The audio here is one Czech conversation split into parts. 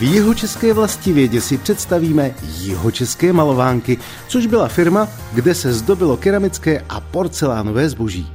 jihočeské Vlastivědě si představíme Jihočeské malovánky, což byla firma, kde se zdobilo keramické a porcelánové zboží.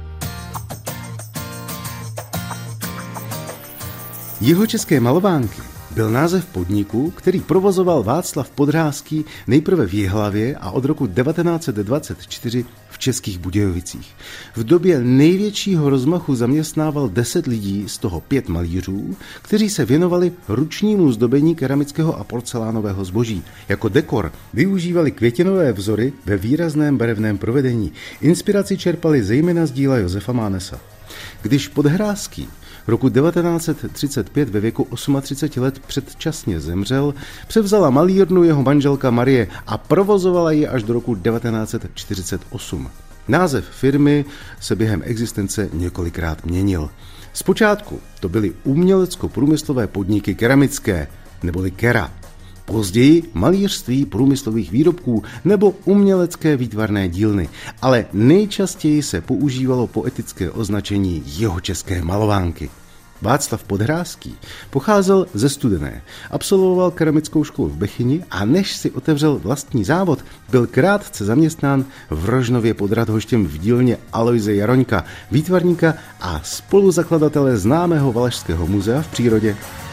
Jihočeské malovánky byl název podniku, který provozoval Václav Podhráský nejprve v Jihlavě a od roku 1924 v Českých Budějovicích. V době největšího rozmachu zaměstnával 10 lidí, z toho 5 malířů, kteří se věnovali ručnímu zdobení keramického a porcelánového zboží. Jako dekor využívali květinové vzory ve výrazném barevném provedení. Inspiraci čerpali zejména z díla Josefa Mánesa. Když Podhráský roku 1935 ve věku 38 let předčasně zemřel, převzala malírnu jeho manželka Marie a provozovala ji až do roku 1948. Název firmy se během existence několikrát měnil. Zpočátku to byly umělecko-průmyslové podniky keramické, neboli Kera. Později malířství průmyslových výrobků nebo umělecké výtvarné dílny, ale nejčastěji se používalo poetické označení Jihočeské malovánky. Václav Podhráský pocházel ze Studené, absolvoval keramickou školu v Bechyni a než si otevřel vlastní závod, byl krátce zaměstnán v Rožnově pod Radhoštěm v dílně Alojze Jaroňka, výtvarníka a spoluzakladatele známého Valašského muzea v přírodě.